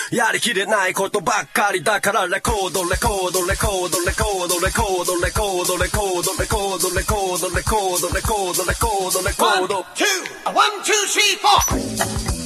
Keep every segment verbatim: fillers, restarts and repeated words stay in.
やりきれないことばっかりだからレコードレコードレコードレコードレコードレコードレコードレコードレコードレコードレコードレコードレコード One, two, one, two, three, four.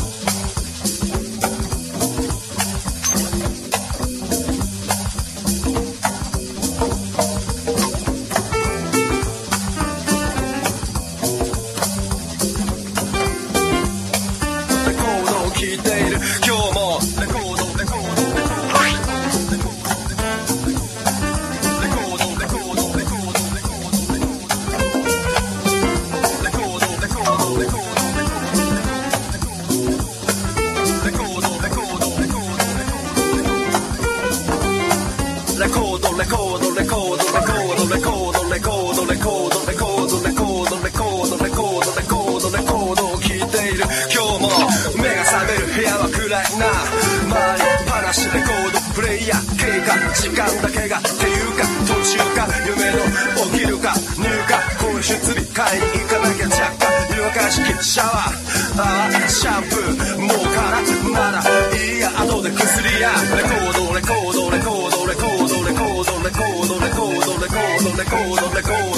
時間だけがっていうか途中か夢の起きるか入荷放出日買いに行かなきゃ若干湯沸かし器シャワーああシャンプーもうからまだいいや後で薬やレコードレコードレコードレコードレコードレコードレコードレコードレコードレコードレコード